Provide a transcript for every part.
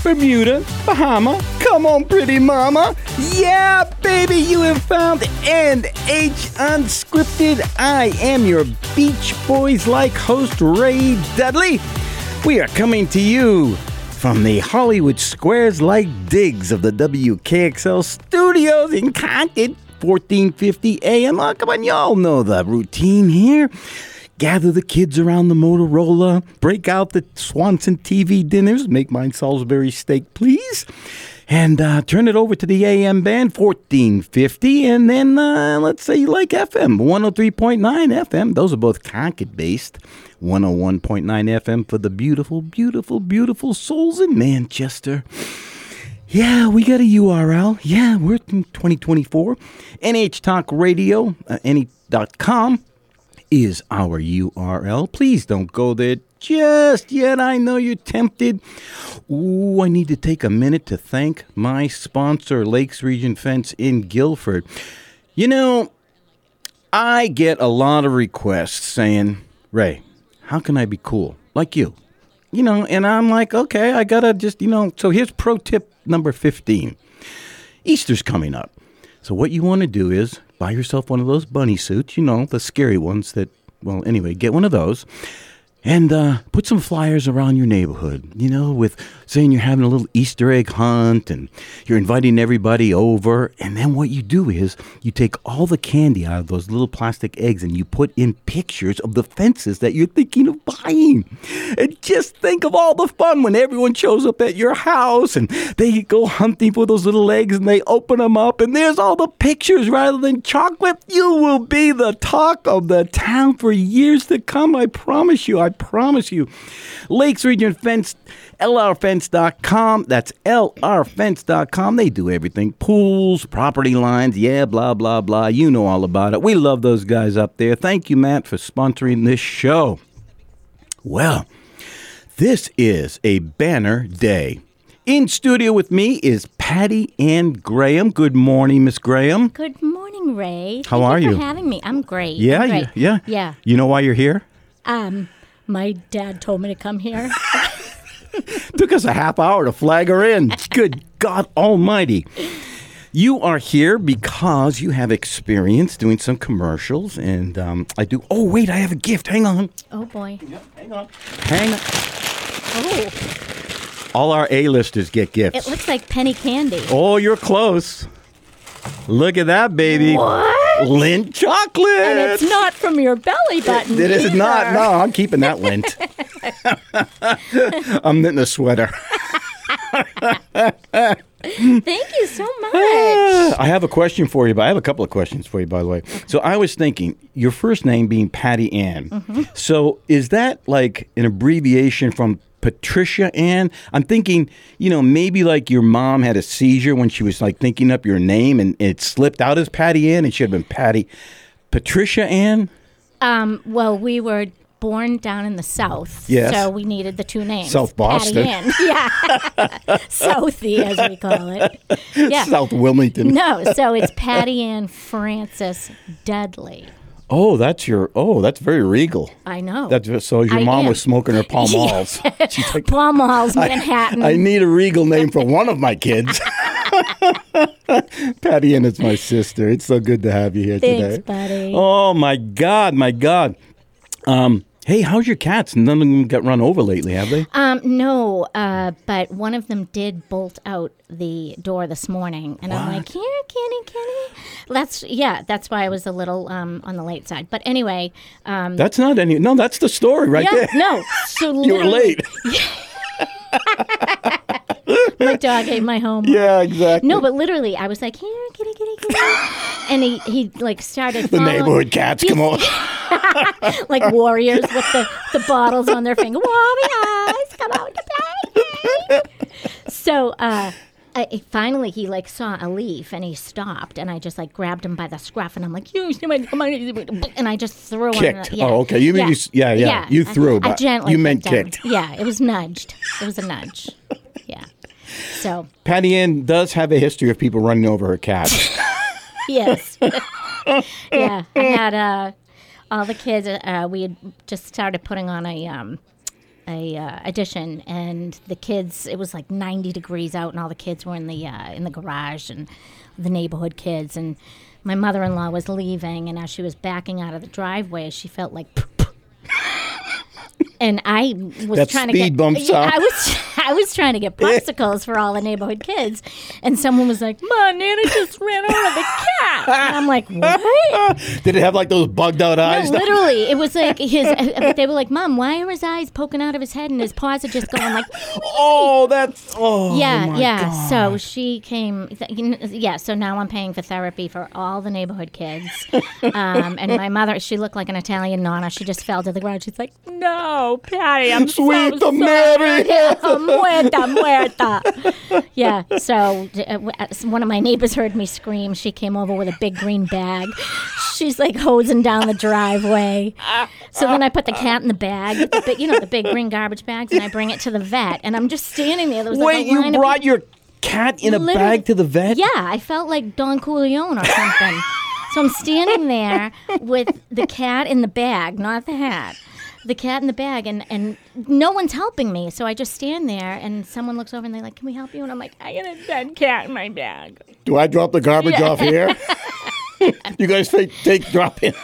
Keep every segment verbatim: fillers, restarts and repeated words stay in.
Bermuda, Bahama. Come on, pretty mama. Yeah, baby, you have found N H Unscripted. I am your Beach Boys-like host, Ray Dudley. We are coming to you from the Hollywood Squares-like digs of the W K X L studios in Concord, fourteen fifty A M. Oh, come on, y'all know the routine here. Gather the kids around the Motorola, break out the Swanson T V dinners, make mine Salisbury steak, please, and uh, turn it over to the A M band, fourteen fifty, and then uh, let's say you like F M, one oh three point nine F M. Those are both Concord-based. one oh one point nine F M for the beautiful, beautiful, beautiful souls in Manchester. Yeah, we got a U R L. Yeah, we're in twenty twenty-four. N H Talk Radio, uh, N H dot com. is our U R L. Please don't go there just yet. I know you're tempted. Ooh, I need to take a minute to thank my sponsor, Lakes Region Fence in Guilford. You know, I get a lot of requests saying, Ray, how can I be cool like you? You know, and I'm like, okay, I gotta just, you know, so here's pro tip number fifteen. Easter's coming up. So what you want to do is buy yourself one of those bunny suits, you know, the scary ones that, well, anyway, get one of those. And uh, put some flyers around your neighborhood, you know, with saying you're having a little Easter egg hunt and you're inviting everybody over. And then what you do is you take all the candy out of those little plastic eggs and you put in pictures of the fences that you're thinking of buying. And just think of all the fun when everyone shows up at your house and they go hunting for those little eggs and they open them up and there's all the pictures rather than chocolate. You will be the talk of the town for years to come. I promise you. I promise you. Lakes Region Fence, L R fence dot com. That's L R fence dot com. They do everything. Pools, property lines, yeah, blah, blah, blah. You know all about it. We love those guys up there. Thank you, Matt, for sponsoring this show. Well, this is a banner day. In studio with me is Patty Ann Graham. Good morning, Miss Graham. Good morning, Ray. How Thank are you you? for having me. I'm great. Yeah, I'm great. You, yeah. Yeah. You know why you're here? Um, my dad told me to come here. Took us a half hour to flag her in. Good God Almighty. You are here because you have experience doing some commercials, and um, I do. Oh, wait, I have a gift. Hang on. Oh, boy. Yep, hang on. Hang on. Oh, All our A-listers get gifts. it looks like penny candy. Oh, you're close. Look at that, baby. What? Lint chocolate. And it's not from your belly button. It is either. not. No, I'm keeping that lint. I'm knitting a sweater. Thank you so much. I have a question for you, but I have a couple of questions for you, by the way. So I was thinking, your first name being Patty Ann. Mm-hmm. So is that like an abbreviation from Patricia Ann? I'm thinking, you know, maybe like your mom had a seizure when she was like thinking up your name and it slipped out as Patty Ann and she had been Patty. Patricia Ann? Um, well, we were born down in the South. Yes. So we needed the two names. South Boston. Patty Ann. Yeah. Southie, as we call it. Yeah. South Wilmington. No, so it's Patty Ann Frances Dudley. Oh, that's your, oh, that's very regal. I know. That's so your I mom am. was smoking her Pall Malls. She's like, Pall Malls, Manhattan. I need a regal name for one of my kids. Patty Ann is my sister. It's so good to have you here Thanks, today. buddy. Oh, my God, my God. Um, hey, how's your cats? None of them got run over lately, have they? Um, no, uh, but one of them did bolt out the door this morning, and I'm like, here, Kenny, Kenny. That's yeah. That's why I was a little um, on the late side. But anyway, um, That's not any. No, that's the story right yeah, there. no. So You were late. My dog ate my homework. Yeah, exactly. No, but literally, I was like, here, kitty, kitty, kitty. And he, he like started the following- neighborhood cats, come on. like warriors with the, the bottles on their finger. Warriors, come out to play. So uh, I, finally, he like saw a leaf and he stopped, and I just like grabbed him by the scruff, and I'm like, you, and I just threw him. Kicked. Yeah. Oh, okay. You mean yeah. you? s- Yeah, yeah. Yeah. You I- threw, I but gently you meant kicked kicked. him. Yeah, it was nudged. It was a nudge. Yeah. So Patty Ann does have a history of people running over her cats. yes. Yeah, I had uh, all the kids. Uh, we had just started putting on a um, a uh, addition, and the kids. It was like ninety degrees out, and all the kids were in the uh, in the garage, and the neighborhood kids. And my mother-in-law was leaving, and as she was backing out of the driveway, she felt like. And I was that trying to speed get. bump Yeah, sound. I was. I was trying to get popsicles for all the neighborhood kids, and someone was like, "Ma, Nana just ran over the cat." And I'm like, "What?" Did it have like those bugged out eyes? No, literally, it was like his. uh, They were like, "Mom, why are his eyes poking out of his head and his paws are just going like?" Oh, that's oh. Yeah, my yeah. God. So she came. th- you kn- Yeah. So now I'm paying for therapy for all the neighborhood kids. Um, and my mother, she looked like an Italian nonna. She just fell to the ground. She's like, "No, Patty, I'm Sweet so sorry. Mary." Yeah, muerta, muerta. Yeah. So uh, w- uh, one of my neighbors heard me scream. She came over with a big green bag. She's like hosing down the driveway. So then I put the cat in the bag, the big, you know, the big green garbage bags, and I bring it to the vet. And I'm just standing there. There was Wait, like a line you of brought your cat in a Literally- bag to the vet? Yeah, I felt like Don Corleone or something. So I'm standing there with the cat in the bag, not the hat. The cat in the bag, and, and no one's helping me. So I just stand there, and someone looks over, and they're like, "Can we help you?" And I'm like, "I got a dead cat in my bag." Do I drop the garbage off here? You guys take, take drop in.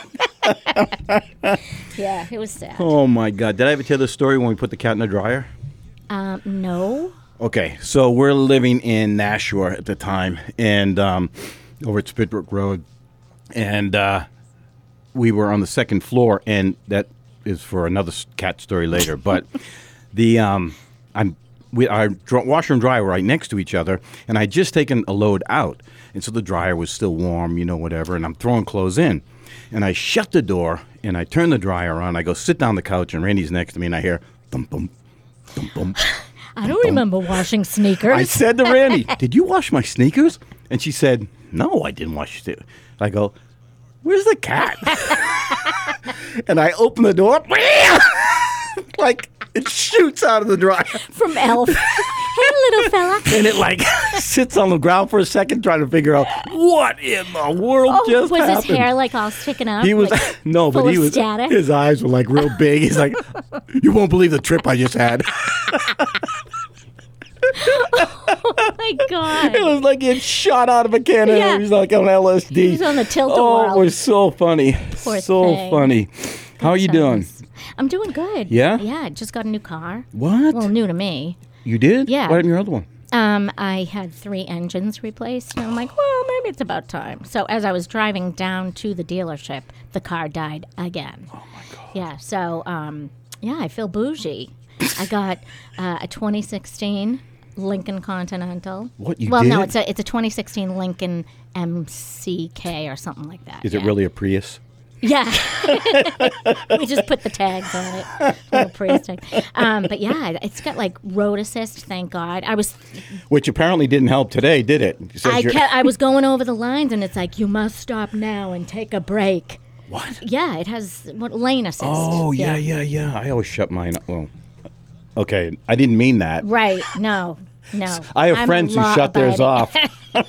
Yeah, it was sad. Oh my God! Did I ever tell the story when we put the cat in the dryer? Um, no. Okay, so we're living in Nashua at the time, and um, over at Spitbrook Road, and uh, we were on the second floor, and that is for another s- cat story later. But the um, I'm we our dr- washer and dryer were right next to each other, and I would just taken a load out, and so the dryer was still warm, you know, whatever, and I'm throwing clothes in, and I shut the door, and I turn the dryer on. I go sit down on the couch, and Randy's next to me, and I hear thump thump thump thump. I don't remember washing sneakers. I said to Randy, "Did you wash my sneakers?" And she said, "No, I didn't wash it." I go, "Where's the cat?" And I open the door, like it shoots out of the dryer, From Elf. Hey, little fella. and it like sits on the ground for a second, trying to figure out what in the world Oh, just was happened. his hair like all sticking up? He was like, no, full but he of was. static? His eyes were like real big. He's like, "You won't believe the trip I just had." Oh my God. It was like he had shot out of a cannon. Yeah. He was like on L S D. He was on the tilt-a-whirl. Oh, it was so funny. Poor so thing. funny. How are you doing? Times. I'm doing good. Yeah? Yeah, I just got a new car. What? Well, new to me. You did? Yeah. What happened to your other one? Um, I had three engines replaced, and I'm like, well, maybe it's about time. So as I was driving down to the dealership, the car died again. Oh my God. Yeah, so, um, yeah, I feel bougie. I got uh, a twenty sixteen Lincoln Continental. What, you Well, no, did? it's a it's a twenty sixteen Lincoln M C K or something like that. Is it yeah. really a Prius? Yeah. We just put the tags on it. Little Prius tag. Um, but yeah, it's got like road assist, thank God. I was Which apparently didn't help today, did it? It says I you're- kept, I was going over the lines, and it's like, you must stop now and take a break. What? Yeah, it has what lane assist. Oh, yeah, yeah, yeah. I always shut mine up. Well, okay. I didn't mean that. Right. No. No. I have I'm friends who law shut theirs abiding.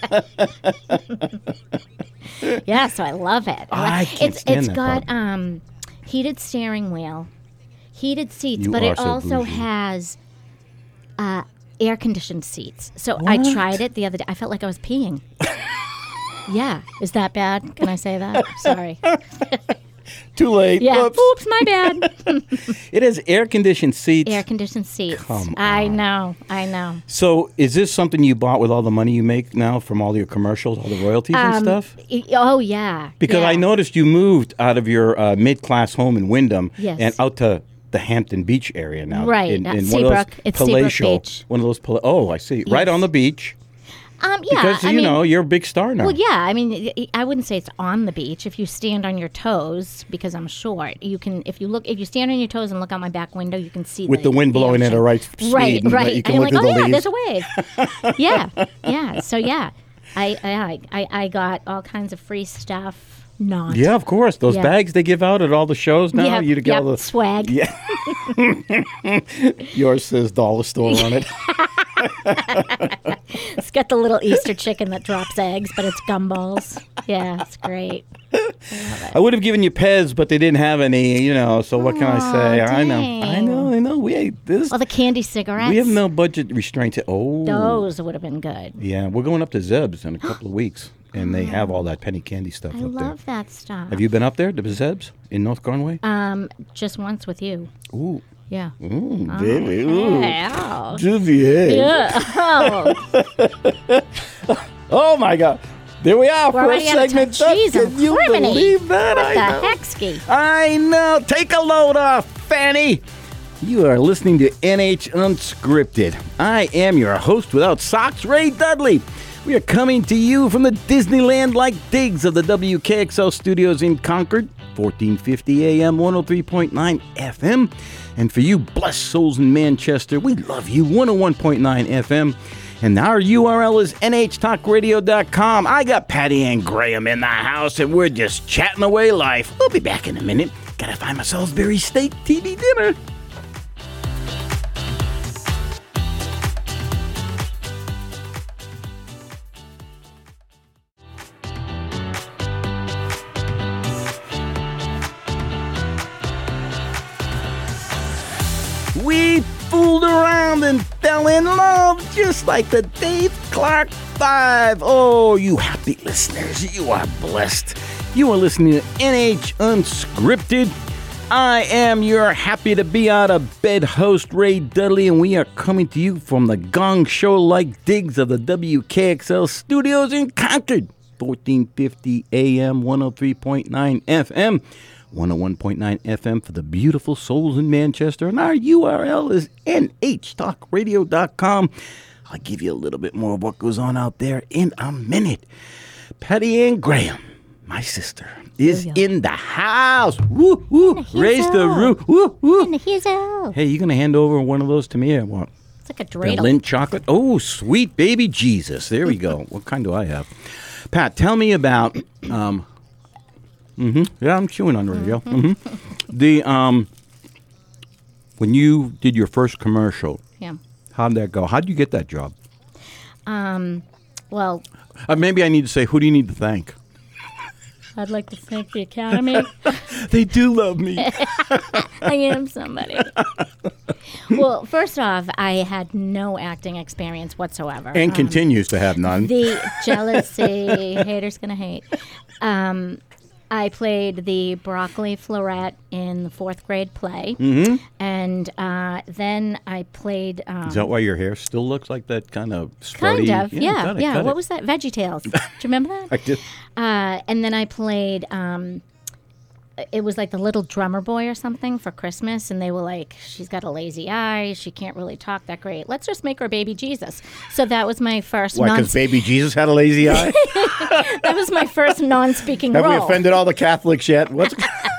off. Yeah, so I love it. I love- can't it's stand it's that got part. um heated steering wheel, heated seats, You but are it so also bougie. has uh air conditioned seats. So I What? tried it the other day. I felt like I was peeing. Yeah. Is that bad? Can I say that? Sorry. Too late. Yeah. Whoops. Oops, my bad. It has air-conditioned seats. Air conditioned seats. Come I on. know. I know. So is this something you bought with all the money you make now from all your commercials, all the royalties and Um, stuff? y- Oh yeah. Because yeah. I noticed you moved out of your uh, mid-class home in Wyndham Yes. and out to the Hampton Beach area now. Right, In, at in one of those Seabrook. It's Seabrook palatial, Beach. one of those. Pala- oh, I see. Right Yes. on the beach. Um. Yeah. Because I you mean, know you're a big star now. Well, yeah. I mean, y- y- I wouldn't say it's on the beach. If you stand on your toes, because I'm short, you can. If you look, if you stand on your toes and look out my back window, you can see With the wind blowing at ocean. a right speed Right, and right. you can and look you're like, through oh the yeah, leaves." there's a wave. yeah, yeah. So yeah, I, I I I got all kinds of free stuff. Not. Yeah, of course. Those Yeah. bags they give out at all the shows now. Yep, you get yep, all the swag. Yeah. Yours says dollar store on it. It's got the little Easter chicken that drops eggs, but it's gumballs. Yeah, it's great. I would have given you Pez, but they didn't have any, you know, so what can I say? I know. I dang. know, I know. we this. Well, the candy cigarettes. We have no budget restraints. Oh, Those would have been good. yeah. We're going up to Zeb's in a couple of weeks, and they have all that penny candy stuff I up love there. that stuff. Have you been up there to Zeb's in North Conway? Um, just once with you. Ooh, Yeah. ooh, baby, ooh. Yeah. Juvie. Yeah. Oh, Oh my God. There we are. we're First already out of segment time. done. Jeez, Can you criminy. believe that? What I the know. heck, Ski? I know. Take a load off, Fanny. You are listening to N H Unscripted. I am your host without socks, Ray Dudley. We are coming to you from the Disneyland-like digs of the W K X L studios in Concord, fourteen fifty A M, one oh three point nine F M. And for you blessed souls in Manchester, we love you, one oh one point nine F M. And our U R L is N H talk radio dot com. I got Patty Ann Graham in the house, and we're just chatting away life. We'll be back in a minute. Gotta find my Salisbury steak T V dinner. We fooled around and fell in love just like the Dave Clark Five. Oh, you happy listeners, you are blessed. You are listening to N H Unscripted. I am your happy to be out of bed host, Ray Dudley, and we are coming to you from the Gong Show-like digs of the W K X L studios in Concord, fourteen fifty A M, one oh three point nine F M. one oh one point nine F M for the beautiful souls in Manchester. And our U R L is N H talk radio dot com. I'll give you a little bit more of what goes on out there in a minute. Patty Ann Graham, my sister, is in the house. Woo, woo. Raise the roof. Woo, woo. Hey, you going to hand over one of those to me or what? It's like a The dreidel. Lindt chocolate. Oh, sweet baby Jesus. There we go. What kind do I have? Pat, tell me about... Um, mm-hmm. Yeah, I'm chewing on the radio. Mm-hmm. The um, when you did your first commercial, Yeah. how'd that go? How'd you get that job? Um, well, Uh, maybe I need to say, who do you need to thank? I'd like to thank the Academy. They do love me. I am somebody. Well, first off, I had no acting experience whatsoever. And Um, continues to have none. The jealousy, haters gonna hate. Um, I played the broccoli floret in the fourth grade play, Mm-hmm. and uh, then I played. Um, Is that why your hair still looks like that kind of sprouty? Kind of, yeah, cut it, yeah. cut What it. was that? Veggie Tales. Do you remember that? I did. Uh, and then I played. Um, it was like the Little Drummer Boy or something for Christmas, and they were like, "She's got a lazy eye. She can't really talk that great. Let's just make her baby Jesus." So that was my first. Why, non- because baby Jesus had a lazy eye? that was my first non-speaking Have we role. offended all the Catholics yet? What's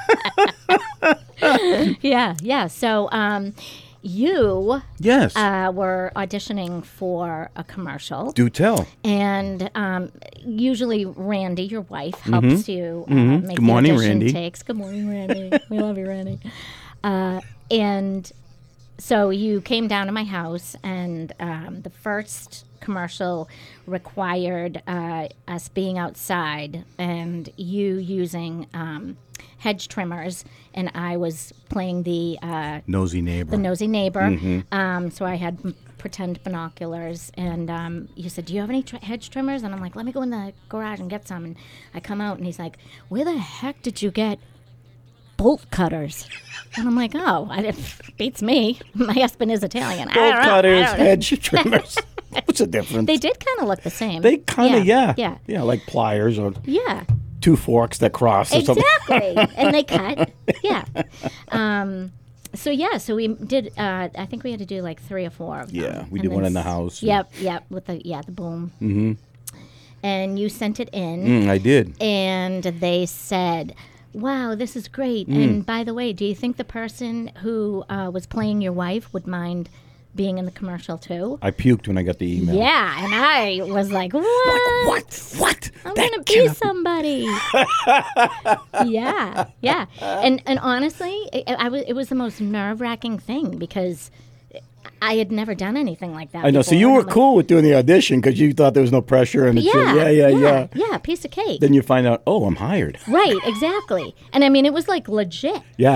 Yeah, yeah. So um, you Yes. uh, were auditioning for a commercial. Do tell. And um, usually Randy, your wife, helps you uh, Mhm. make Good morning, the audition Randy. takes. Good morning, Randy. We love you, Randy. Uh, and so you came down to my house, and um, the first commercial required uh, us being outside and you using um, hedge trimmers, and I was playing the uh, Nosy neighbor. the nosy neighbor. Mm-hmm. Um, so I had m- pretend binoculars, and um, you said, "Do you have any tr- hedge trimmers?" And I'm like, "Let me go in the garage and get some." And I come out, and he's like, "Where the heck did you get bolt cutters?" And I'm like, "Oh, I didn't, beats me. My husband is Italian. I Bolt don't know. I cutters, don't know." hedge trimmers. What's the difference? They did kind of look the same. They kind of, yeah. yeah, Yeah, like pliers or yeah. two forks that cross or something. Exactly. And they cut. Yeah. Um, so yeah, so we did. Uh, I think we had to do like three or four of them. Yeah, we And did one then in the s- house. Yep, yep. With the yeah the boom. Mm-hmm. And you sent it in, Mm, I did. and they said, "Wow, this is great." Mm. And by the way, do you think the person who uh, was playing your wife would mind being in the commercial too? I puked when I got the email. Yeah, and I was like, "What? What? What? I'm That gonna be cannot- somebody." yeah, yeah, and and honestly, it, I was it was the most nerve wracking thing because I had never done anything like that. I know. So before, you and were I'm like, cool with doing the audition because you thought there was no pressure and it's Yeah, yeah, yeah, yeah, yeah, yeah, piece of cake. Then you find out, oh, I'm hired. Right, exactly. And I mean, it was like legit. Yeah.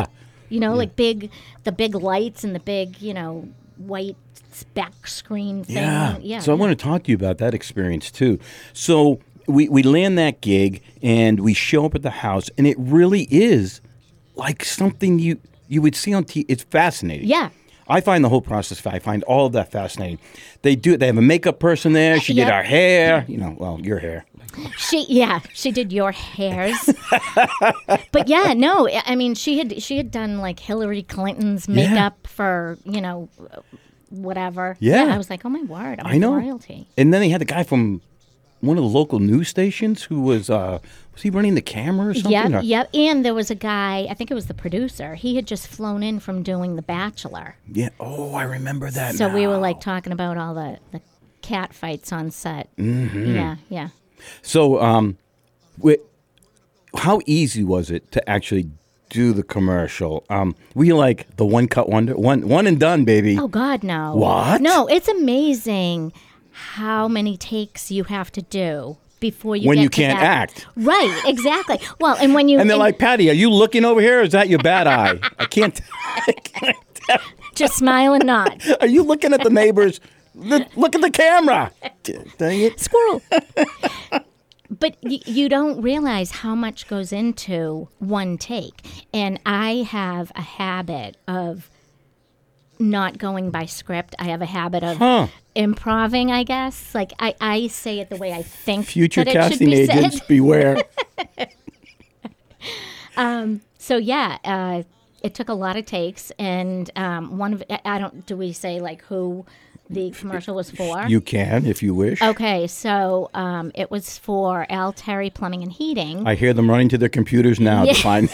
You know, like big, the big lights and the big, you know, white back screen thing. Yeah. yeah So I yeah. want to talk to you about that experience too. So we we land that gig and we show up at the house, and it really is like something you you would see on T V. It's fascinating. Yeah. I find the whole process. I find all of that fascinating. They do. They have a makeup person there. She did Yep. our hair. You know, well, your hair. She yeah, she did your hairs. But yeah, no, I mean she had she had done like Hillary Clinton's makeup for, you know, whatever. Yeah. I was like, "Oh my word, I'm I know. royalty." And then they had the guy from one of the local news stations who was uh, was he running the camera or something? Yep, or- yep. And there was a guy, I think it was the producer. He had just flown in from doing The Bachelor. Yeah. Oh, I remember that. So we were now. like talking about all the, the cat fights on set. Mm-hmm. Yeah, yeah. So, um, wi- how easy was it to actually do the commercial? Um, were you like the one cut wonder, one one and done, baby? Oh God, no. What? No, it's amazing how many takes you have to do before you When get you to can't that. act. Right, exactly. Well, and when you And they're and like, Patty, are you looking over here? Or is that your bad eye? I can't. I can't tell. just smile and nod. Are you looking at the neighbors? Look, look at the camera. Dang it. Squirrel. But y- you don't realize how much goes into one take. And I have a habit of not going by script. I have a habit of Huh. improving, I guess. Like I, I say it the way I think Future that it should casting be agents, said. beware. So yeah, uh, it took a lot of takes, and um, one of I I don't. Do we say like who the commercial was for? You can if you wish. Okay, so um, it was for Al Terry Plumbing and Heating. I hear them running to their computers now to find.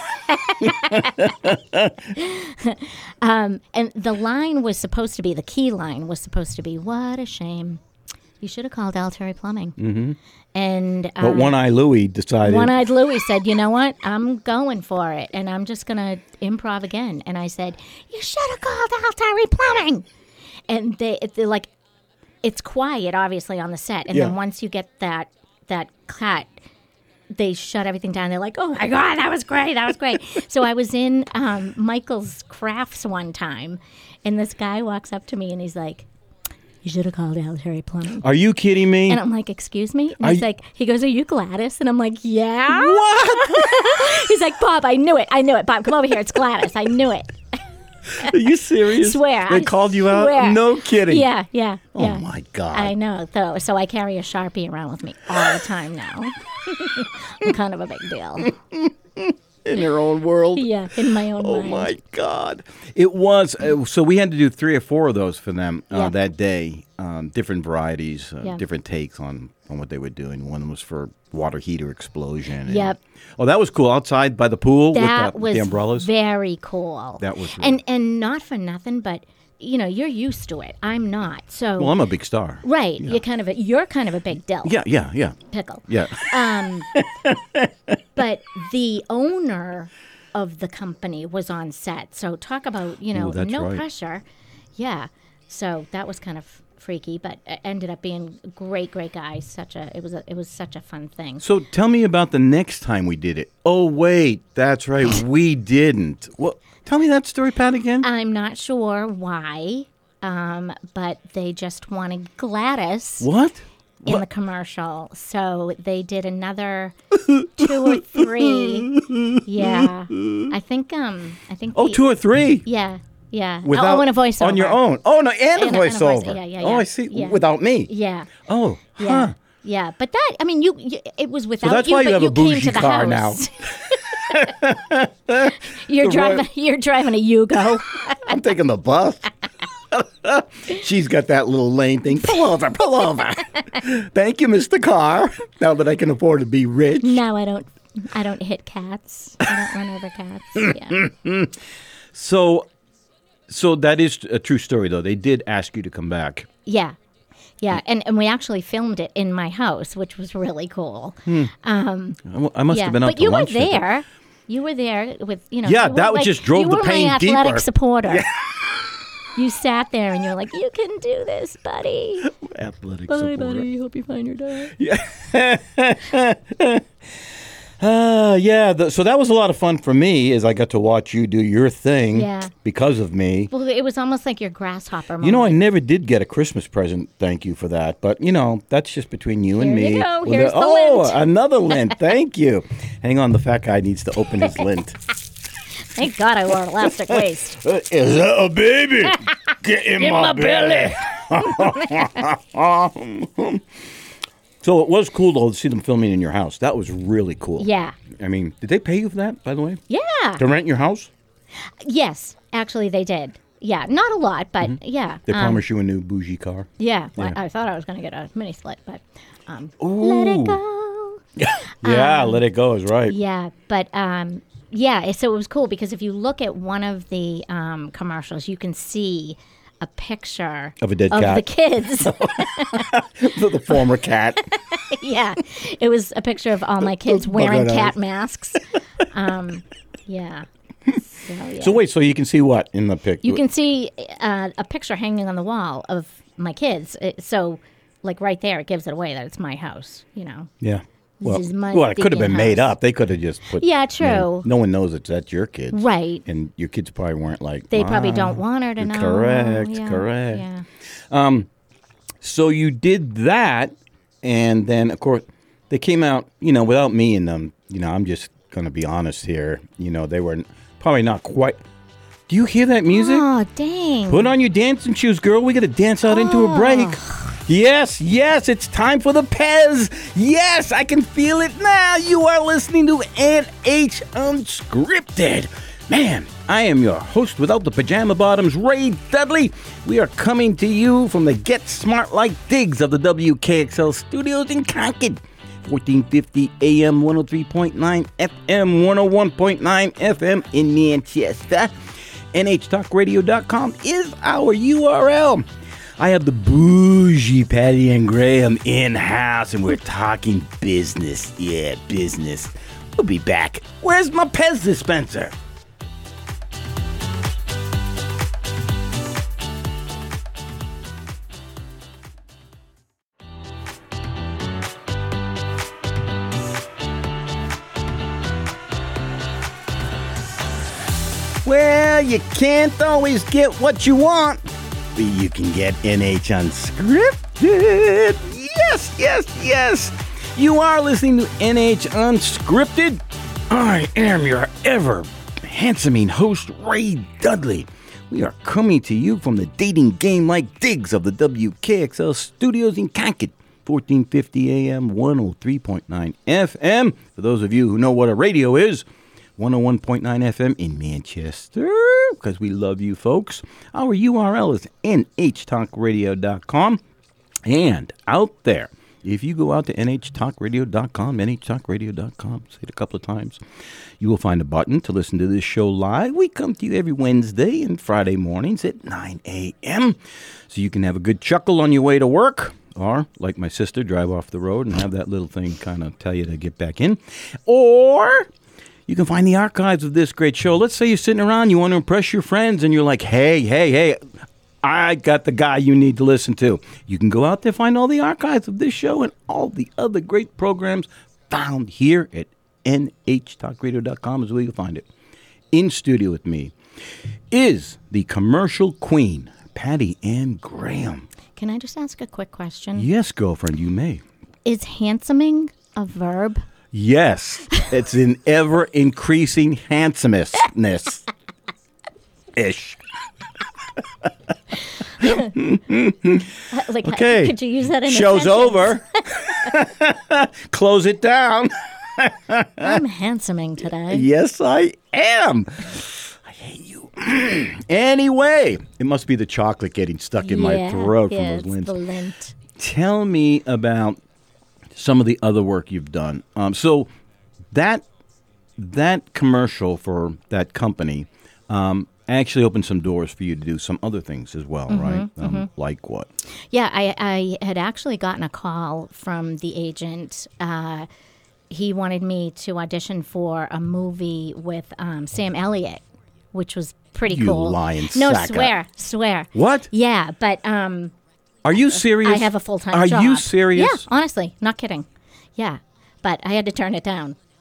Um, and the line was supposed to be, the key line was supposed to be, "What a shame. You should have called Al Terry Plumbing." Mm-hmm. And um, But One Eye Louie decided. One-Eyed Louie said, "You know what? I'm going for it, and I'm just going to improv again." And I said, "You should have called Al Terry Plumbing." And they, they're like, it's quiet, obviously, on the set. And Yeah. then once you get that that cut, they shut everything down. They're like, "Oh my God, that was great. That was great." So I was in um, Michael's Crafts one time, and this guy walks up to me and he's like, "You should have called Al Terry Plumbing." Are you kidding me? And I'm like, "Excuse me?" And Are he's you- like, he goes, "Are you Gladys?" And I'm like, "Yeah." What? He's like, "Bob, I knew it. I knew it. Bob, come over here. It's Gladys. I knew it." Are you serious? Swear. They I called you out? swear. No kidding. Yeah, yeah, Oh yeah. my God. I know. So, so I carry a Sharpie around with me all the time now. I'm kind of a big deal. In your own world. Yeah, in my own Oh mind. my God! It was uh, so we had to do three or four of those for them uh, Yeah. that day. Um, different varieties, uh, Yeah. different takes on, on what they were doing. One was for water heater explosion. and- Yep. Oh, that was cool. Outside by the pool That with the, was the umbrellas. very cool. That was really- and and not for nothing, but you know, you're used to it. I'm not. So well, I'm a big star. right, you're kind of a you're kind of a big deal. Yeah, yeah, yeah, Pickle. yeah. Um, but the owner of the company was on set. So talk about, you know, Ooh, that's no right. pressure. Yeah. So that was kind of freaky, but it ended up being great, great guy. Such a it was a it was such a fun thing. So tell me about the next time we did it. Oh wait, that's right, we didn't. Well, tell me that story, Pat, again. I'm not sure why, um, but they just wanted Gladys what? in What? the commercial. So they did another two or three. Yeah. I think um I think Oh, the- two or three. Yeah. Yeah. Without oh, and a voiceover. on your own. Oh no, and a And a- and a voice- voiceover. yeah, yeah, Oh, yeah. I see. Yeah. Without me. Yeah. Oh, Yeah. huh. Yeah. But that I mean you, you it was without that's you, why you but have a you came bougie to the car house. you're The driving royal- you're driving a Yugo. I'm taking the bus. She's got that little lane thing. Pull over, pull over. Thank you, Mister Carr. Now that I can afford to be rich. No, I don't I don't hit cats. I don't run over cats. Yeah. So, so that is a true story, though. They did ask you to come back. Yeah. Yeah, and, and we actually filmed it in my house, which was really cool. I w- I must yeah, have been out but to you were lunch with them. there. You were there with you know. Yeah, you were that like, just drove you the were pain my athletic deeper. supporter. You sat there and you're like, "You can do this, buddy. Athletic Bye, supporter. buddy. Hope you find your dog." Yeah. Uh, yeah, the, so that was a lot of fun for me as I got to watch you do your thing Yeah. because of me. Well, it was almost like your grasshopper moment. You know, I never did get a Christmas present, thank you for that. But, you know, that's just between you and Here me. you go. With Here's the oh, lint. another lint. Thank you. Hang on, the fat guy needs to open his lint. Thank God I wore elastic waist. Uh, Is that a baby? Get in, In my, my belly. So it was cool, though, to see them filming in your house. That was really cool. Yeah. I mean, did they pay you for that, by the way? Yeah. To rent your house? Yes, actually they did. Yeah, not a lot, but yeah. They um, promised you a new bougie car? Yeah, well, Yeah. I thought I was going to get a mini split, but um, Ooh. let it go. Yeah, let it go is right. Yeah, but um, yeah, so it was cool because if you look at one of the um, commercials, you can see a picture Of a dead of cat. the kids. the, the former cat. Yeah, it was a picture of all my kids Those wearing bug-eyed cat eyes. masks. Um, yeah. So, yeah. So wait, so you can see what in the picture? You can see uh, a picture hanging on the wall of my kids. It, so, like right there, it gives it away that it's my house. You know. Yeah. Well, is my well, it could have been stinking made house. up. They could have just put. Yeah, you know, true. no one knows it's that's your kids, Right. And your kids probably weren't like. They probably "Ah." don't want her to know. Correct, Yeah, correct. Yeah. So you did that, and then of course they came out. You know, without me in them. You know, I'm just gonna be honest here. You know, they were probably not quite. Do you hear that music? Oh, dang. Put on your dancing shoes, girl. We got to dance out into a break. Yes, yes, it's time for the Pez. Yes, I can feel it now. You are listening to N H Unscripted. Man, I am your host without the pajama bottoms, Ray Dudley. We are coming to you from the Get Smart Like Digs of the W K X L studios in Concord. fourteen fifty A M, one oh three point nine F M, one oh one point nine F M in Manchester. N H talk radio dot com is our U R L. I have the bougie Patty and Graham in-house, and we're talking business. Yeah, business. We'll be back. Where's my Pez dispenser? Well, you can't always get what you want, but you can get N H Unscripted. Yes, yes, yes. You are listening to N H Unscripted. I am your ever handsoming host, Ray Dudley. We are coming to you from the dating game like digs of the W K X L studios in Concord. fourteen fifty A M, one oh three point nine F M. For those of you who know what a radio is, one oh one point nine F M in Manchester, because we love you folks. Our U R L is N H talk radio dot com. And out there, if you go out to N H talk radio dot com, N H talk radio dot com, say it a couple of times, you will find a button to listen to this show live. We come to you every Wednesday and Friday mornings at nine A M, so you can have a good chuckle on your way to work. Or, like my sister, drive off the road and have that little thing kind of tell you to get back in. Or you can find the archives of this great show. Let's say you're sitting around, you want to impress your friends, and you're like, hey, hey, hey, I got the guy you need to listen to. You can go out there, find all the archives of this show and all the other great programs found here at N H talk radio dot com is where you'll find it. In studio with me is the commercial queen, Patty Ann Graham. Can I just ask a quick question? Yes, girlfriend, you may. Is handsoming a verb? Yes, it's an ever-increasing handsomeness. Ish. Uh, Like, Okay. could you use that in a Show's sentence? over. Close it down. I'm handsoming today. Yes, I am. I hate you. Anyway, it must be the chocolate getting stuck in my Yeah, throat from yeah, those it's lints. the lint. Tell me about some of the other work you've done. Um, so that that commercial for that company um, actually opened some doors for you to do some other things as well, Mm-hmm, right? Um, like what? Yeah, I, I had actually gotten a call from the agent. Uh, he wanted me to audition for a movie with um, Sam Elliott, which was pretty You cool. lying No, sack up. swear, swear. What? Yeah, but um, Are you serious? I have a full time Are job. you serious? Yeah, honestly, not kidding. Yeah, but I had to turn it down.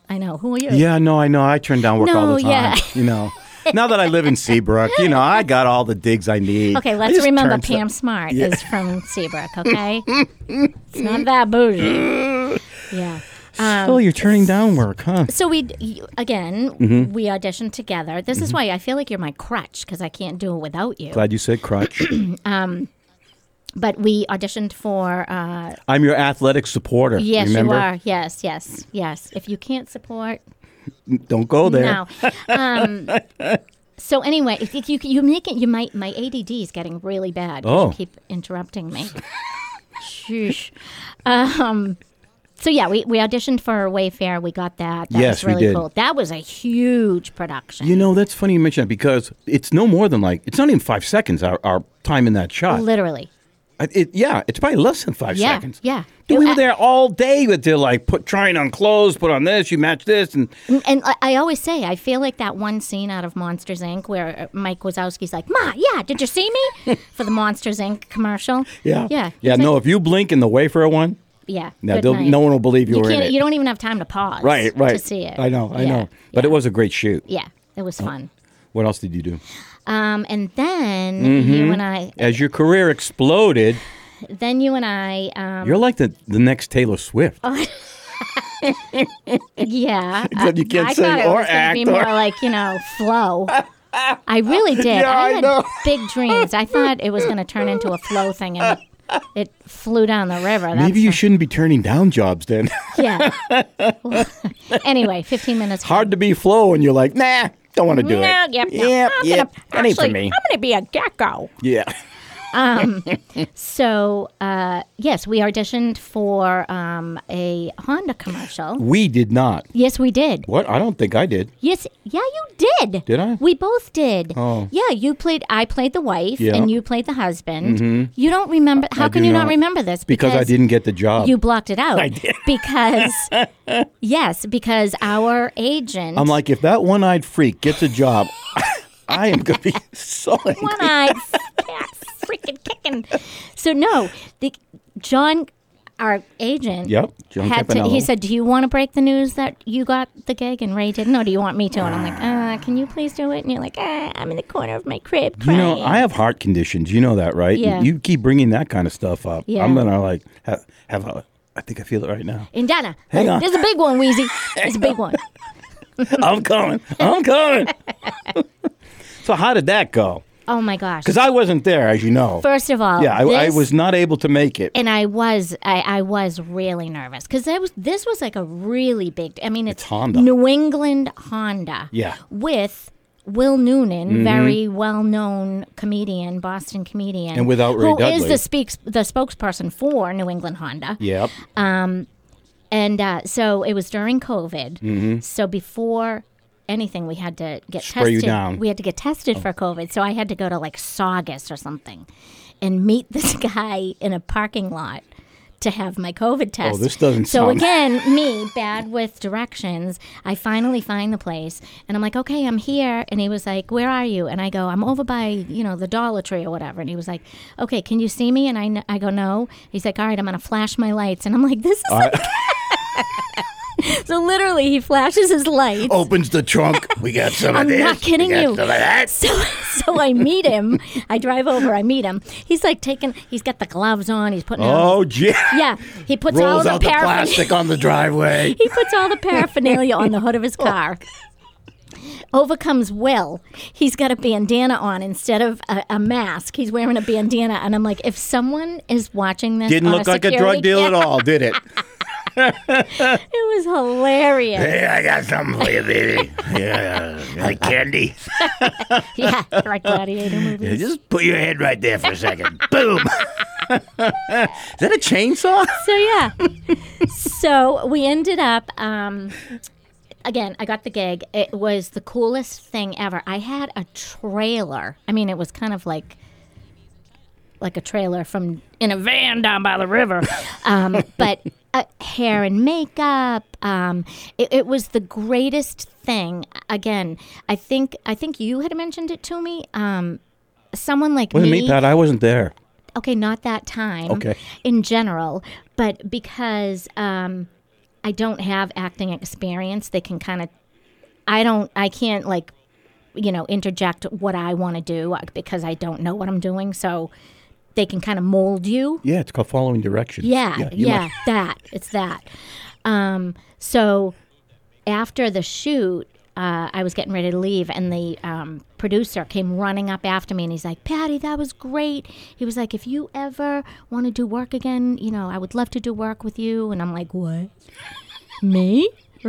I know. Who are you? Yeah, no, I know. I turn down work all No, the time. yeah. You know. Now that I live in Seabrook, you know, I got all the digs I need. Okay, I let's just remember turn Pam some- Smart Yeah. is from Seabrook, okay? It's not that bougie. Yeah. Um, Oh, you're turning down work, huh? So we, you- again, Mm-hmm. we auditioned together. This is why I feel like you're my crutch because I can't do it without you. Glad you said crutch. But we auditioned for. Uh, I'm your athletic supporter. yes, remember? you are. Yes, yes, yes. If you can't support, Don't go there. no. Um, so anyway, if if you you make it, you might. My A D D is getting really bad. 'Cause Oh. you keep interrupting me. Sheesh. Um. So yeah, we, we auditioned for Wayfair. We got that. That Yes, was really we did. cool. That was a huge production. You know, that's funny you mention that because it's no more than like, it's not even five seconds, our, our time in that shot. Literally. I- It, yeah, it's probably less than five Yeah, seconds. yeah. Dude, we It- were there all day with the like, put trying on clothes, put on this, you match this, and And, and I, I always say, I feel like that one scene out of Monsters Incorporated where uh, Mike Wazowski's like, Ma, yeah, did you see me? For the Monsters Incorporated commercial. yeah. Yeah. Yeah, He's no, like- if you blink in the Wayfair one, Yeah. no, good they'll- night. no one will believe you, You were in can't. it. You don't even have time to pause. right, right. To see it. I know, I Yeah, know. But yeah. it was a great shoot. Yeah, it was fun. What else did you do? Um, and then Mm-hmm. you and I, As your career exploded, then you and I, um, you're like the, the next Taylor Swift. yeah. Except you can't I sing thought it or was gonna act be or- more like, you know, flow. I really did. Yeah, I had know. big dreams. I thought it was going to turn into a flow thing, and it flew down the river. That's Maybe you the- shouldn't be turning down jobs then. Yeah. Anyway, fifteen minutes. Hard to be Flo and you're like, nah, don't want to do No, it. yep, no. Yep, I'm yep. gonna, That ain't for actually, me. I'm going to be a gecko. Yeah. So, uh, yes, we auditioned for um, a Honda commercial. We did not. Yes, we did. What? I don't think I did. Yes, yeah, you did. Did I? We both did. Oh. Yeah, you played. I played the wife, Yeah. and you played the husband. You don't remember? How I can do you not not. remember this? Because I didn't get the job. You blocked it out. I did. Because yes, because our agent. I'm like, if that one-eyed freak gets a job, I am going to be so angry. one-eyed cat freaking kicking. So no, the John, our agent. Yep, John had to, Campanello. he said, "Do you want to break the news that you got the gig?" And Ray didn't. No, do you want me to? And I'm like, uh, "Can you please do it?" And you're like, uh, "I'm in the corner of my crib You crying." know, I have heart conditions. You know that, right? Yeah. You keep bringing that kind of stuff up. Yeah. I'm going to like have, have a, I think I feel it right now. Indiana, Hang on. there's a big one, Wheezy. There's a big one. I'm coming. I'm coming. So how did that go? Oh my gosh! Because I wasn't there, as you know. First of all, yeah, I, I this- was not able to make it. and I was I, I was really nervous because was this was like a really big. I mean, it's, It's Honda. New England Honda. Yeah. With Will Noonan, very well known comedian, Boston comedian, And without Ray who is Dudley. the speaks the spokesperson for New England Honda. Yep. And uh, so it was during COVID. Mm-hmm. So before anything, we had to get Spray you tested. down. We had to get tested for COVID. So I had to go to like Saugus or something and meet this guy in a parking lot to have my COVID test. Oh, this doesn't So sound- again, me, bad with directions. I finally find the place and I'm like, okay, I'm here. And he was like, where are you? And I go, I'm over by, you know, the Dollar Tree or whatever. And he was like, okay, can you see me? And I, I go, no. He's like, all right, I'm going to flash my lights. And I'm like, this is I- so literally, he flashes his lights. opens the trunk. We got some I'm of this. not kidding we got you. Some of that. So, so I meet him. I drive over. I meet him. He's like taking. He's got the gloves on. He's putting. Oh, on, gee. yeah. He puts all Rolls the out the paraphernalia. plastic on the driveway. He puts all the paraphernalia on the hood of his car. Over comes Will. He's got a bandana on instead of a, a mask. He's wearing a bandana, and I'm like, if someone is watching this, Didn't on look like a security drug deal at cam- all, did it? It was hilarious. Hey, I got something for you, baby. Yeah, like candy. Yeah, like gladiator movies. Yeah, just put your head right there for a second. Boom. Is that a chainsaw? So yeah, so we ended up. Um, again, I got the gig. It was the coolest thing ever. I had a trailer. I mean, it was kind of like like a trailer from in a van down by the river, um, but uh, hair and makeup. Um, it, it was the greatest thing. Again, I think I think you had mentioned it to me. Um, someone like Wait a me. minute, Pat. I wasn't there. Okay, not that time. Okay. In general, but because um, I don't have acting experience. They can kind of, I don't, I can't like, you know, interject what I want to do because I don't know what I'm doing. So they can kind of mold you. Yeah, it's called following directions. Yeah, yeah, yeah, might- that. It's that. Um, so after the shoot, uh, I was getting ready to leave, and the um, producer came running up after me, and he's like, Patty, that was great. He was like, if you ever want to do work again, you know, I would love to do work with you. And I'm like, what? Me?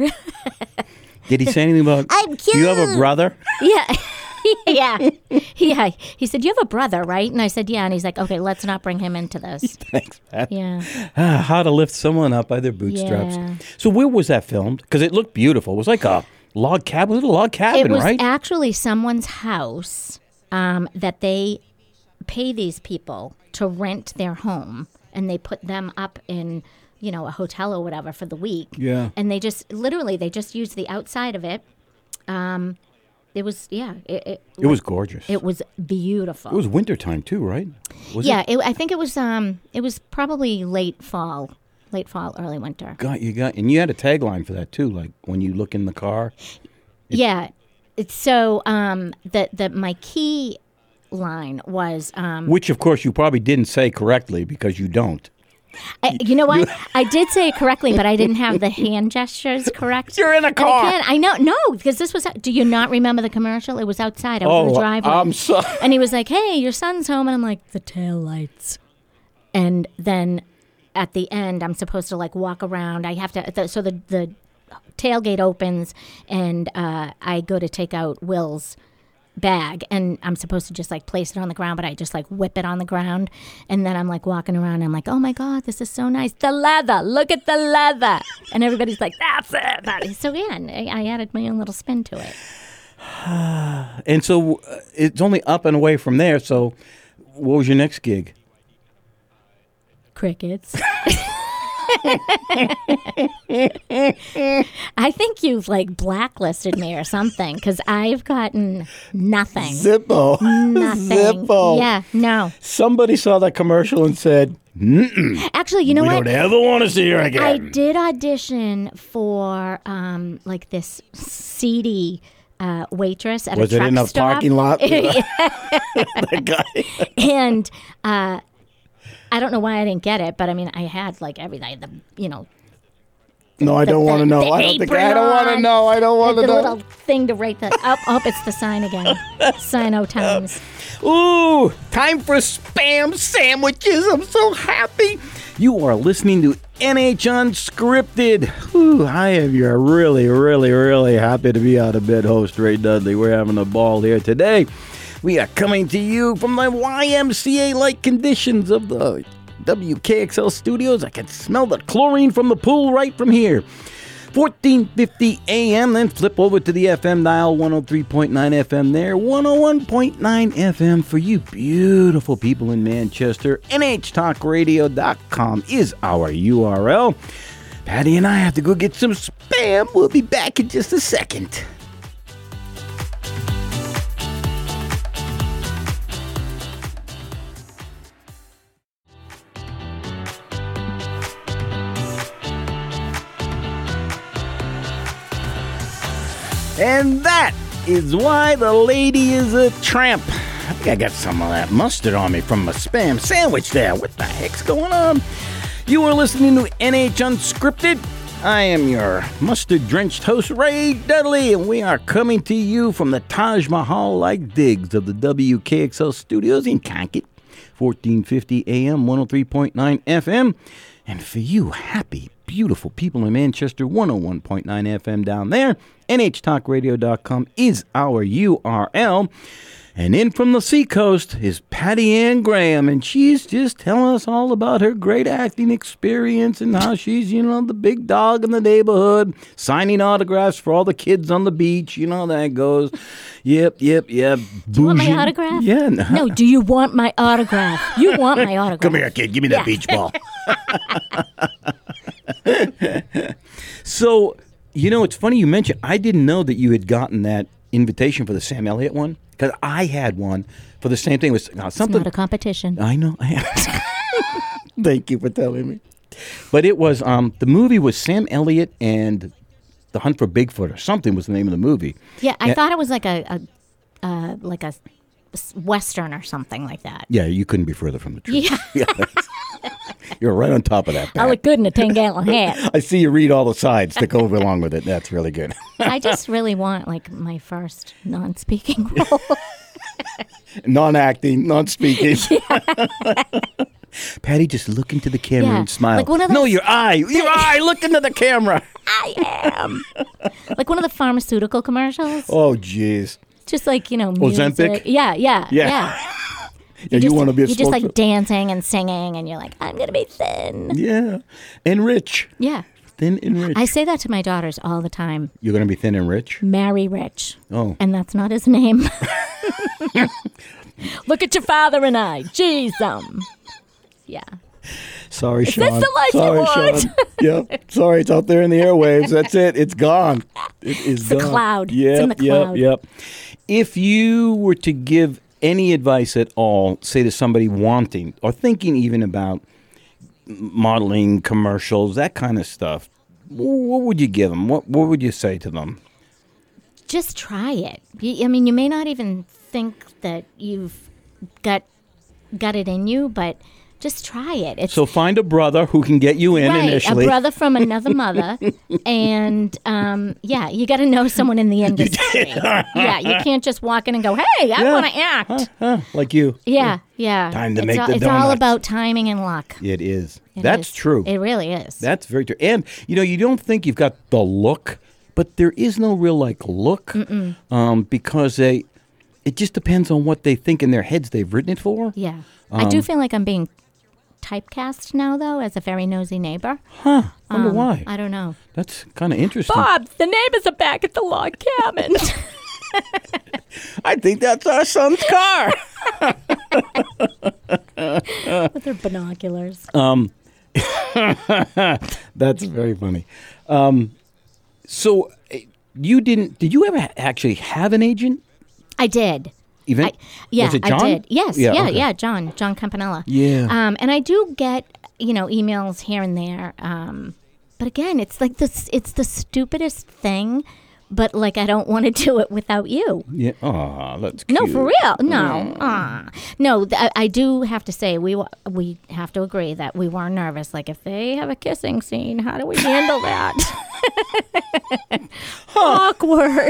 Did he say anything about, I'm do you have a cute. brother? Yeah. yeah. Yeah. He said, you have a brother, right? And I said, yeah. And he's like, okay, let's not bring him into this. Thanks, Pat. Yeah. Ah, how to lift someone up by their bootstraps. Yeah. So where was that filmed? Because it looked beautiful. It was like a log cabin. Was it a log cabin, It was right? actually someone's house um, that they pay these people to rent their home, and they put them up in, you know, a hotel or whatever for the week. Yeah. And they just, literally, they just used the outside of it. Um, it was, yeah. It, it, It was gorgeous. It was beautiful. It was wintertime too, right? Was yeah, It? it, I think it was. Um, it was probably late fall, late fall, early winter. God, you got, and you had a tagline for that too. Like when you look in the car. Yeah, it's so um, the the my key line was. Um, Which, of course, you probably didn't say correctly because you don't. I, you know what? I did say it correctly, but I didn't have the hand gestures correct. You're in a And car. again, I know, no, because this was. Do you not remember the commercial? It was outside. I was in the Oh, driveway. I'm sorry. And he was like, "Hey, your son's home," and I'm like, "The tail lights." And then at the end, I'm supposed to like walk around. I have to. The, so the the tailgate opens, and uh, I go to take out Will's bag, and I'm supposed to just like place it on the ground, but I just like whip it on the ground, and then I'm like walking around, and I'm like, oh my god, this is so nice, the leather, look at the leather, and everybody's like, that's it. That is. So yeah, and I, I added my own little spin to it. And so uh, it's only up and away from there. So what was your next gig? Crickets. I think you've like blacklisted me or something, because I've gotten nothing. Zippo. Nothing. Zippo. Yeah, no. Somebody saw that commercial and said, Mm-mm, Actually, you know we what? don't ever want to see her again. I did audition for um, like this seedy uh, waitress at Was a it truck in a stop. parking lot? Yeah. That guy. And uh, I don't know why I didn't get it, but I mean, I had like everything, the you know, No, I the, don't want to the- know. the I don't think apron I don't want to on, know. I don't want the to know. little thing to write the up. Oh, it's the sign again. Sign-O Times. Ooh, time for spam sandwiches. I'm so happy. You are listening to N H Unscripted. Ooh, I am your really, really, really happy to be out of bed host, Ray Dudley. We're having a ball here today. We are coming to you from the Y M C A-like conditions of the W K X L studios. I can smell the chlorine from the pool right from here. fourteen fifty A M, then flip over to the F M dial, one oh three point nine F M there, one oh one point nine F M for you beautiful people in Manchester. N H talk radio dot com is our U R L. Patty and I have to go get some spam. We'll be back in just a second. And that is why the lady is a tramp. I think I got some of that mustard on me from a spam sandwich there. What the heck's going on? You are listening to N H Unscripted. I am your mustard-drenched host, Ray Dudley, and we are coming to you from the Taj Mahal-like digs of the W K X L studios in Concord, fourteen fifty A M, one oh three point nine F M. And for you happy, beautiful people in Manchester, one oh one point nine F M down there, N H talk radio dot com is our U R L. And in from the seacoast is Patty Ann Graham, and she's just telling us all about her great acting experience and how she's, you know, the big dog in the neighborhood, signing autographs for all the kids on the beach. You know how that goes. Yep, yep, yep. Do you want my autograph? Yeah. No. No, do you want my autograph? You want my autograph. Come here, kid. Give me that Yeah. beach ball. So, you know, it's funny you mentioned, I didn't know that you had gotten that invitation for the Sam Elliott one, because I had one for the same thing. It was uh, It's something. not a competition. I know. Thank you for telling me. But it was, um, the movie was Sam Elliott and The Hunt for Bigfoot or something was the name of the movie. Yeah, I And- thought it was like a, a uh, like a s- Western or something like that. Yeah, you couldn't be further from the truth. Yeah. You're right on top of that, I Pat. look good in a ten gallon hat. I see you read all the sides that go along with it. That's really good. I just really want like my first non-speaking role. Non-acting, non-speaking. Patty, just look into the camera Yeah, and smile. like one of no, those- your eye. Your eye. Look into the camera. I am. Like one of the pharmaceutical commercials. Oh, jeez. Just like, you know, music. Ozempic? Yeah, yeah, Yeah. yeah. Yeah, you just, want to be a You're just spokesperson. like dancing and singing, and you're like, I'm going to be thin. Yeah. And rich. Yeah. Thin and rich. I say that to my daughters all the time. You're going to be thin and rich? Marry Rich. Oh. And that's not his name. Look at your father and I. Jeez, um. Yeah. Sorry, Sean. this the life you Sorry, want? Sean. Yep. Sorry, it's out there in the airwaves. That's it. It's gone. It is It's the gone. cloud. It's Yep, in the yep, cloud. Yep. If you were to give any advice at all, say to somebody wanting or thinking even about modeling, commercials, that kind of stuff, wh- what would you give them? What What would you say to them? Just try it. You- I mean, you may not even think that you've got got it in you, but just try it. It's So find a brother who can get you in right, initially. a brother from another mother, and um, yeah, you got to know someone in the industry. Yeah, you can't just walk in and go, "Hey, I Yeah. want to act." Huh, like you. Yeah, yeah. Time to it's make all, the It's all donuts. about timing and luck. It is. It That's is. true. It really is. That's very true. And, you know, you don't think you've got the look, but there is no real, like, look um, because they, it just depends on what they think in their heads they've written it for. yeah, I Um, do feel like I'm being typecast now, though, as a very nosy neighbor. Huh. Wonder Um, why. I don't know. That's kind of interesting. Bob, the neighbors are back at the log cabin. I think that's our son's car. With their binoculars. That's very funny. Um, so eh, you didn't, did you ever ha- actually have an agent? I did. Even? I, yeah, Was it I John? did. Yes, yeah, okay. yeah, John, John Campanella. Yeah. Um, and I do get, you know, emails here and there. Um, but again, it's like this. It's the stupidest thing. But like, I don't want to do it without you. Yeah. Oh, that's cute. No, for real. No, ah, no. Th- I, I do have to say we wa- we have to agree that we were nervous. Like, if they have a kissing scene, how do we handle that? Awkward.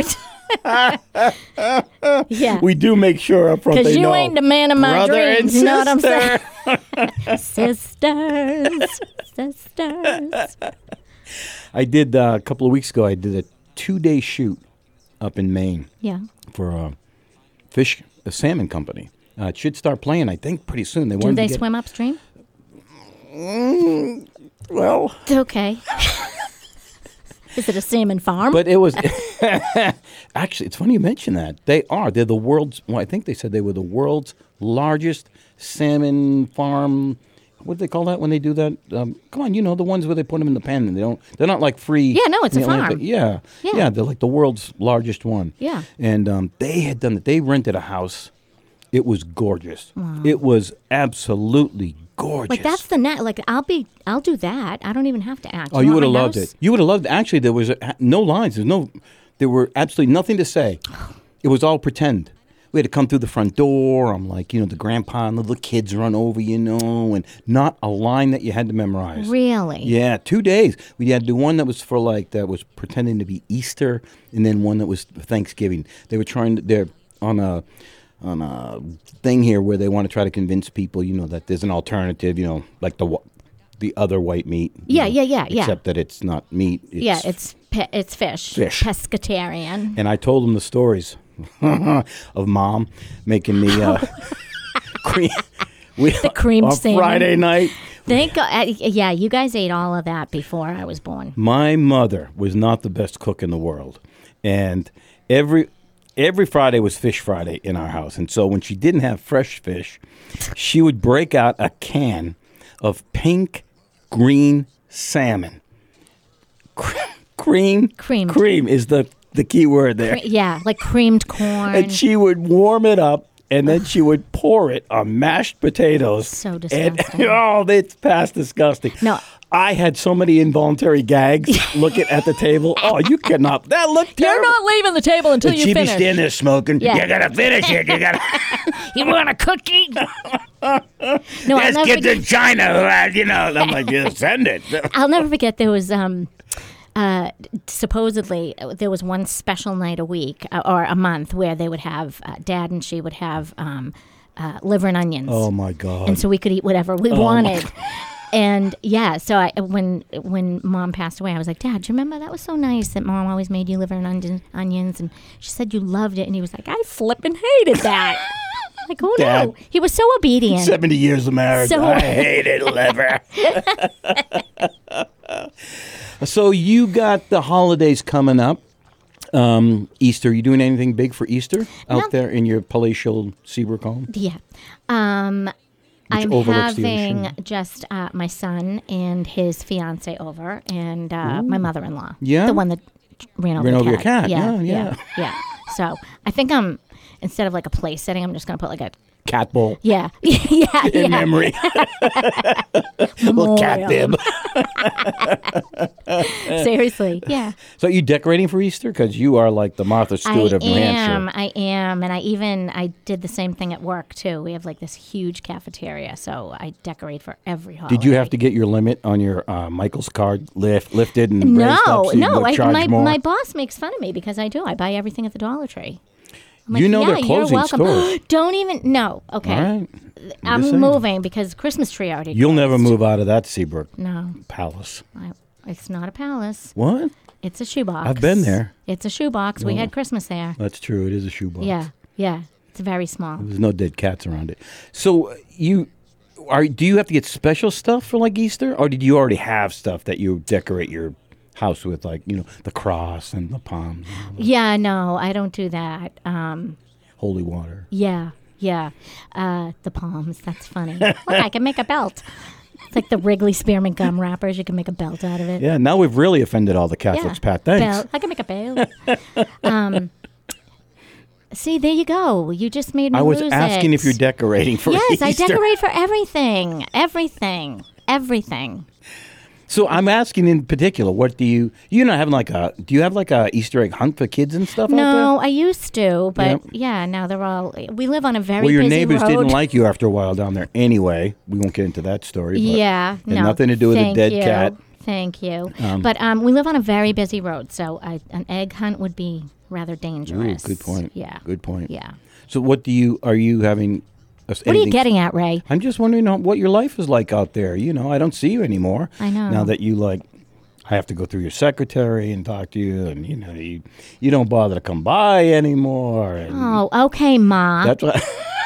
Yeah. We do make sure up front Because they you know. ain't the man of my Brother dreams. and You know what I'm saying? sister. Sisters. Sisters. I did uh, a couple of weeks ago. I did a two-day shoot up in Maine Yeah. for a fish, a salmon company. Uh, it should start playing, I think, pretty soon. They Do wanted they to get, swim upstream? well, It's okay. Is it a salmon farm? but it was actually. It's funny you mention that. They are. They're the world's. Well, I think they said they were the world's largest salmon farm. What do they call that when they do that? Um, come on, you know the ones where they put them in the pen and they don't. They're not like free. Yeah, no, it's in a the Atlantic. farm. Yeah, Yeah. yeah, They're like the world's largest one. Yeah. And um, they had done it. They rented a house. It was gorgeous. It was absolutely gorgeous. like that's the net. Like I'll be, I'll do that. I don't even have to act. Oh, you want would have my loved house? it. You would have loved it. Actually, there was a, no lines. There's no, there were absolutely nothing to say. It was all pretend. We had to come through the front door. I'm like, you know, the grandpa and the little kids run over, you know, and not a line that you had to memorize. Really? Yeah, two days. We had to do one that was for like, that was pretending to be Easter, and then one that was Thanksgiving. They were trying to, they're on a, on a thing here where they want to try to convince people, you know, that there's an alternative, you know, like the wh- the other white meat. you Yeah, know, yeah, yeah, yeah. Except that it's not meat. It's, Yeah, it's pe- it's fish. Fish. Pescatarian. And I told them the stories of Mom making me uh, cream. We, The creamed on salmon. Friday night. Thank God. uh, Yeah, you guys ate all of that before I was born. My mother was not the best cook in the world, and every every Friday was Fish Friday in our house. And so when she didn't have fresh fish, she would break out a can of pink green salmon. Cre- cream, Creamed. cream is the the key word there. Yeah, like creamed corn. And she would warm it up and then she would pour it on mashed potatoes. So And, disgusting. oh, it's past disgusting. No. I had so many involuntary gags looking at the table. Oh, you cannot. That looked terrible. You're not leaving the table until And you she'd finish. be standing there smoking. Yeah. You gotta finish it. You gotta. You want a cookie? no, I'll Let's never, get to forget, China. uh, You know, I'm like, just send it. I'll never forget there was um, uh, supposedly uh, there was one special night a week uh, or a month where they would have uh, Dad and she would have um, uh, liver and onions. Oh my God. And so we could eat whatever we Oh, wanted. And yeah, so I, when when Mom passed away, I was like, Dad, do you remember that was so nice that Mom always made you liver and onion, onions? And she said you loved it. And he was like, I flippin' hated that. Like, oh Dad. no. He was so obedient. seventy years of marriage. So- I hated liver. So you got the holidays coming up. Um, Easter. You doing anything big for Easter out No. there in your palatial Seabrook home? Yeah. Um, I'm overlooks the having ocean. just uh, my son and his fiance over, and uh, my mother-in-law. Yeah? The one that ran over, Ran the over your cat. cat. Yeah, Yeah, yeah, yeah. So I think I'm instead of like a place setting, I'm just gonna put like a Cat bowl yeah, yeah, in yeah. memory. Little cat Memorial. bib. Seriously, yeah. So you decorating for Easter? Because you are like the Martha Stewart I of New am. Hampshire. I am, and I even I did the same thing at work too. We have like this huge cafeteria, so I decorate for every holiday. Did you have to get your limit on your uh, Michael's card lift, lifted and raised up No, so you no. go I, charge my more? my boss makes fun of me because I do. I buy everything at the Dollar Tree. I'm like, You know yeah, they're closing you're welcome. stores. Don't even. No. Okay. All right. I'm just saying. moving because Christmas tree already. You'll never closed. move out of that Seabrook No, palace. I, it's not a palace. What? It's a shoebox. I've been there. It's a shoebox. We had Christmas there. That's true. It is a shoebox. Yeah, yeah. It's very small. There's no dead cats around it. So uh, you are? Do you have to get special stuff for like Easter, or did you already have stuff that you decorate your house with, like you know the cross and the palms, and Yeah, no, I don't do that. Um, holy water? yeah, yeah. Uh, the palms. That's funny. Look, I can make a belt. It's like the Wrigley spearmint gum wrappers. You can make a belt out of it. Yeah. Now we've really offended all the Catholics, Yeah, Pat. Thanks. belt. I can make a belt. um, see, there you go. You just made me I was lose asking it. if you're decorating for Yes, I Easter. decorate for everything, everything, everything. So I'm asking in particular, what do you? You're not having like a? Do you have like a Easter egg hunt for kids and stuff out No, I used to, but Yep. yeah, now they're all. We live on a very there? Well, your busy neighbors road. didn't like you after a while down there anyway. We won't get into that story. But Yeah, had no, nothing to do with a thank dead you. cat. Thank you. but um, we live on a very busy road, so I, an egg hunt would be rather Ooh, dangerous. good point. Yeah. Good point. Yeah. So what do you? Are you having? What are you getting at, Ray? I'm just wondering how- what your life is like out there. You know, I don't see you anymore. I know. Now that you like, I have to go through your secretary and talk to you, and you know, you you don't bother to come by anymore. And Oh, okay, Ma. that's what.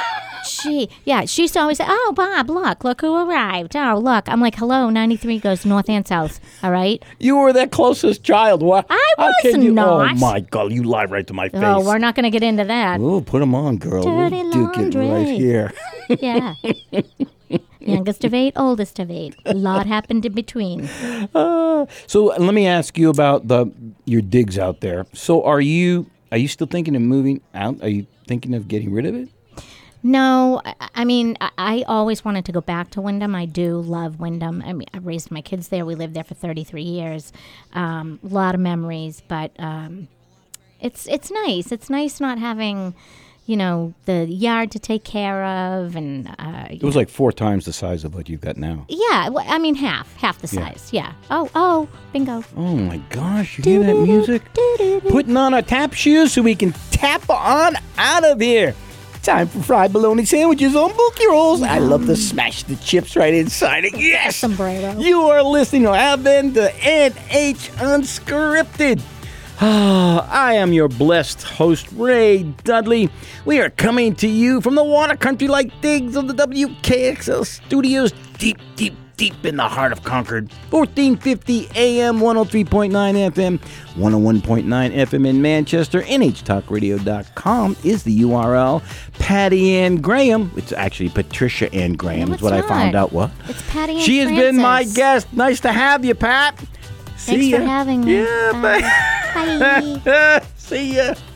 She, yeah, she used to always say, "Oh, Bob, look, look who arrived. Oh, look." I'm like, "Hello, ninety-three goes north and south. All right." You were their closest child. What? I How was can you, not. Oh my God! You lied right to my face. Oh, we're not going to get into that. Oh, put them on, girl. Dirty We'll duke it right laundry. here. Yeah. Youngest of eight, oldest of eight. A lot happened in between. Uh, so let me ask you about the your digs out there. So are you are you still thinking of moving out? Are you thinking of getting rid of it? No, I, I mean, I, I always wanted to go back to Wyndham. I do love Wyndham. I mean, I raised my kids there. We lived there for thirty-three years. Um, a lot of memories, but um, it's it's nice. It's nice not having, you know, the yard to take care of, and uh, It was like four times the size of what you've got now. yeah, well, I mean half, half the Yeah. size. Yeah. Oh, oh, bingo. Oh my gosh, you hear that music? Putting on our tap shoes so we can tap on out of here. Time for fried bologna sandwiches on Bulky Rolls. I love to smash the chips right inside it. Yes! Sombrero. You are listening to Have Been to N H Unscripted. Ah, I am your blessed host, Ray Dudley. We are coming to you from the water country like digs of the W K X L studios, deep, deep, deep in the heart of Concord. fourteen fifty A M, one oh three point nine F M, one oh one point nine F M in Manchester. N H talk radio dot com is the U R L. Patty Ann Graham, it's actually Patricia Ann Graham, No, is what it's I found not. out. What? It's Patty Ann She has been my Francis. guest. Nice to have you, Pat. Thanks See for ya. having me. Yeah, Bye. bye. Bye. See ya.